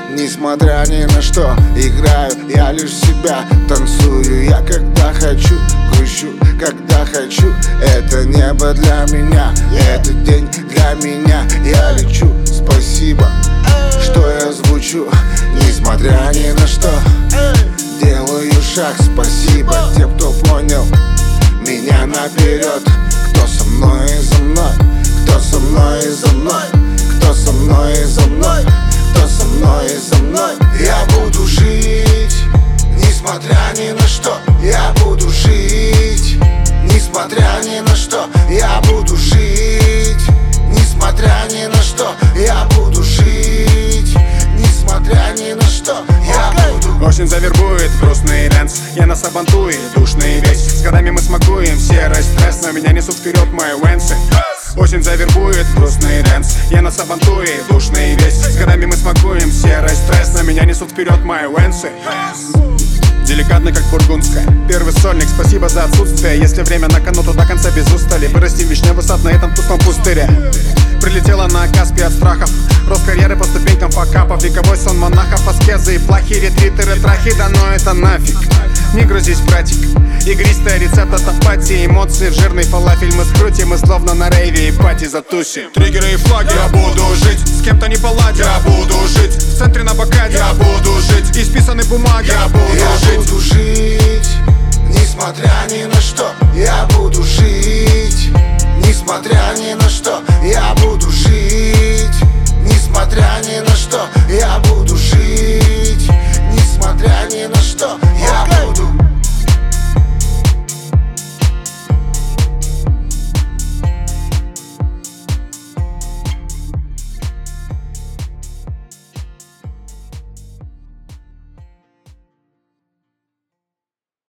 Несмотря ни на что, играю я лишь себя. Танцую я когда хочу, грущу когда хочу. Это небо для меня, этот день для меня. Я лечу, спасибо, что я звучу. Несмотря ни на что, делаю шаг, спасибо тем, кто понял меня наперед. Кто со мной и за мной, кто со мной и за мной, кто со мной и за мной, кто со мной и за мной. Я буду жить, несмотря ни на что. Я буду жить, несмотря ни на что. Я буду жить, несмотря ни на что. Я буду жить, несмотря ни на что. Я буду. Осень завербует грустный дэнс, я на сабантуе, душный весь. С годами мы смакуем серость, стресс, но меня несут вперед мои венсы. Осень завербует грустный дэнс, я на сабантуе, душный весь. С годами мы смакуем серость, стресс, но меня несут вперед мои венсы. Деликатно, как бургундская. Первый сольник, спасибо за отсутствие. Если время на кону, то до конца без устали. Вырастим вишневый сад на этом пустом пустыре. Прилетела на Каспий от страхов, рост карьеры по ступенькам факапов. Вековой сон монахов, аскезы и плохие ретриты, ретрахи. Да ну это нафиг, не грузись, братик. Игристый рецепт от апатии, эмоции в жирный фалафель мы скрутим. Мы словно на рейве и пати затусим. Триггеры и флаги, я буду жить. С кем-то не поладил, я буду жить. В центре на бокаде, я буду жить. Исписанной бумаги, я буду жить. Я буду жить, несмотря ни на что. Я буду жить, несмотря ни на что. Я буду жить, несмотря ни на что. Я буду жить, несмотря ни на что. Я буду